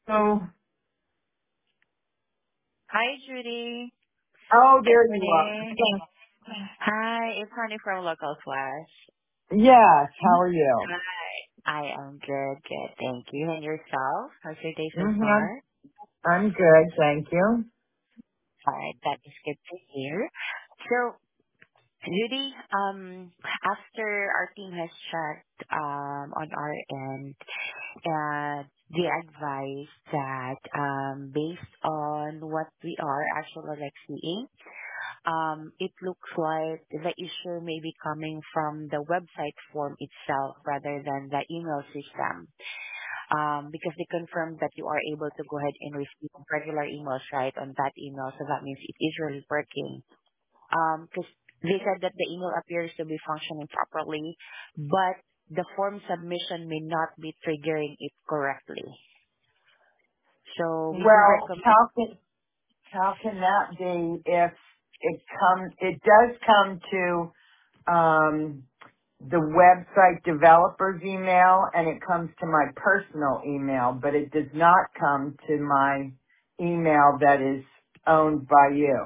Oh, Hi, Judy. oh, Good there you are. morning. Hi, it's Honey from Local Flash. Yes, how are you? Hi. I am good. Thank you. And yourself? How's your day so Mm-hmm. far? I'm good, thank you. All right, that is good to hear. So, Judy, after our team has checked on our end, and they advise that based on what we are actually like seeing, it looks like the issue may be coming from the website form itself rather than the email system. Because they confirmed that you are able to go ahead and receive regular emails right on that email, so that means it is really working. Because they said that the email appears to be functioning properly, but the form submission may not be triggering it correctly. So we do Well, recommend. how can that be if it does come to the website developer's email and it comes to my personal email, but it does not come to my email that is owned by you.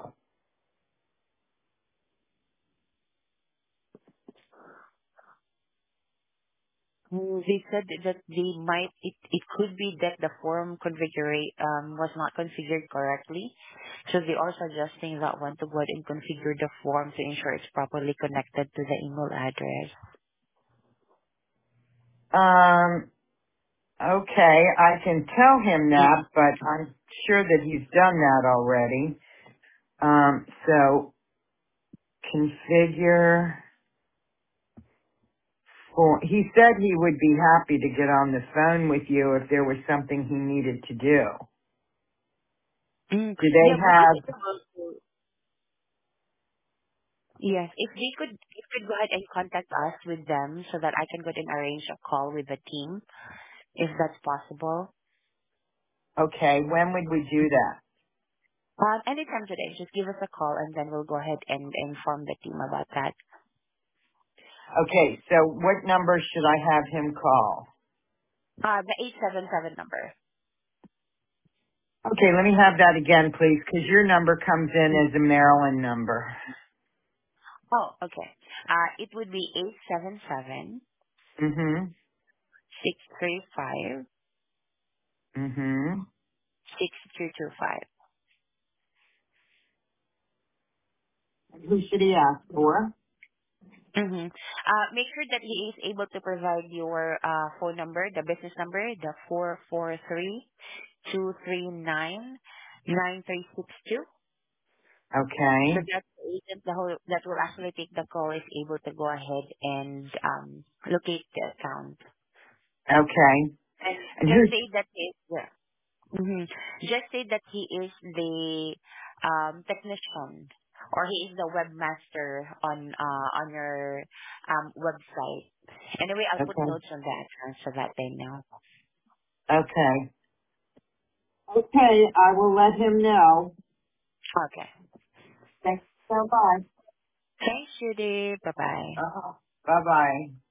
They said that it could be that the form was not configured correctly. So they are suggesting that one to go ahead and configure the form to ensure it's properly connected to the email address. Um, okay, I can tell him that, but I'm sure that he's done that already. So configure for, he said he would be happy to get on the phone with you if there was something he needed to do. Mm, Do they yeah, would you be have, able to, yes, if they could go ahead and contact us with them so that I can go ahead and arrange a call with the team, if that's possible. okay, when would we do that? Anytime today, just give us a call and then we'll go ahead and inform the team about that. Okay, so what number should I have him call? The 877 number. Okay, let me have that again, please, because your number comes in as a Maryland number. Oh, okay. It would be 877 Mm-hmm. 635 Mm-hmm. 6225. Who should he ask for? Mm-hmm. Make sure that he is able to provide your phone number, the business number, the 443-239-9362. So Okay. that the agent that will actually take the call is able to go ahead and locate the account. Okay. And And just who's, say that is hmm just say that he is the technician or he is the webmaster on your website. Anyway, I'll put okay. notes on that so that they know. Okay. Okay, I will let him know. Okay. Thanks so much. Thanks, Judy. Bye bye. Bye bye.